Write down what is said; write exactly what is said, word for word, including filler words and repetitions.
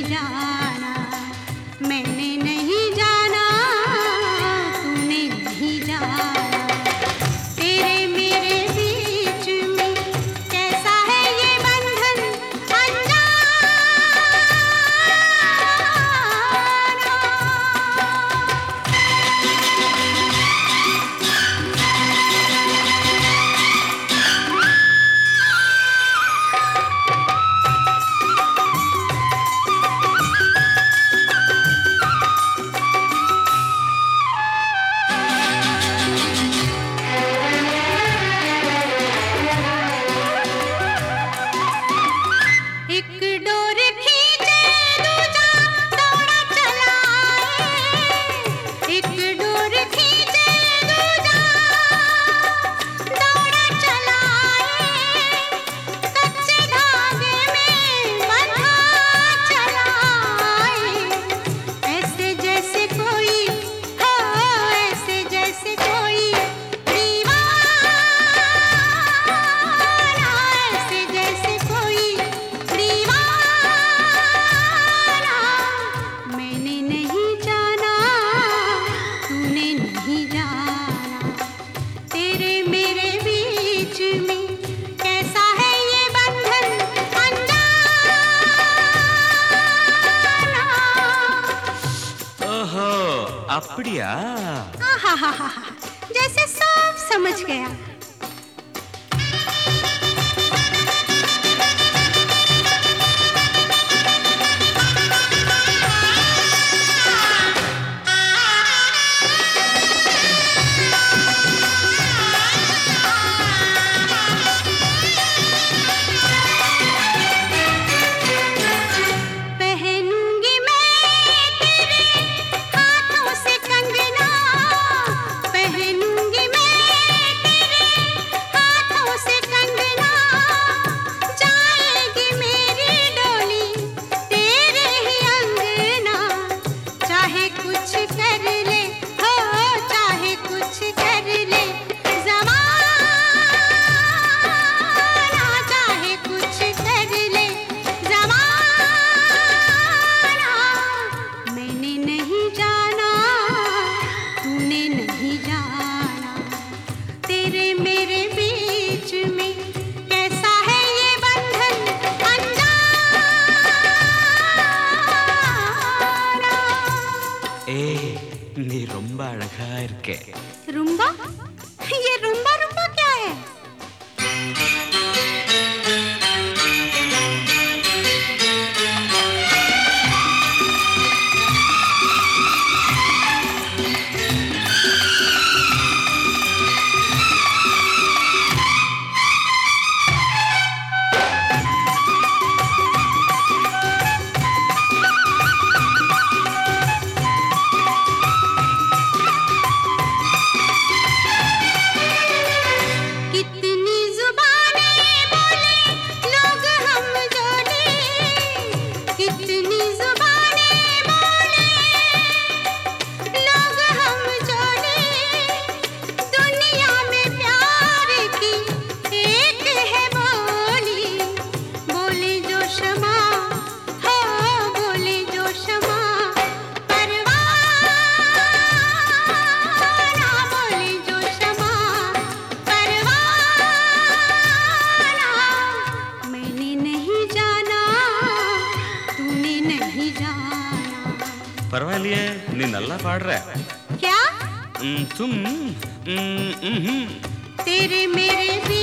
नहीं जाना, मैंने नहीं जाना, तूने नहीं जाना। तेरे मेरे बीच में कैसा है ये बंधन अनजाना। एक डोर खींचे दूजा दौड़ा चला आए, एक डोर खींचे दूजा दौड़ा चला आए, कच्चे धागे में बंधा चला आए। ऐसे जैसे कोई हो, ऐसे जैसे कोई दीवाना, ऐसे जैसे कोई दीवाना। मैंने नहीं जाना, तूने नहीं जाना, तेरे मेरे बीच में कैसा है ये बंधन अनजाना। ओहो அப்படியா? आहाहाहा, जैसे सब समझ गया। पहनूंगी मैं तेरे हाथों से कंगना, पहनूंगी मैं तेरे हाथों से कंगना। जाएगी मेरी डोली तेरे ही अंगना, चाहे कुछ कर ले हो, चाहे कुछ कर ले ज़माना, चाहे कुछ कर ले ज़माना। मैंने नहीं जाना, तूने नहीं जाना, तेरे मेरे बीच में कैसा है ये बंधन अनजाना। ஏய் நீ ரொம்ப அழகா இருக்க. रुम्बा? ये रुम्बा रुम्बा क्या है? कितनी जुबानें बोले लोग हम जोड़े, कितनी जुबानें बोले लोग हम जोड़े। दुनिया में प्यार की एक है बोली, बोले जो शमा हो, बोले जो शमा परवाना, बोले जो शमा परवाना। मैंने नहीं जाना, तूने नहीं जाना। பரவாயில்லையே நீ நல்லா பாடுற. क्या? ம், தும் ம், ம்ஹும். तेरे मेरे बीच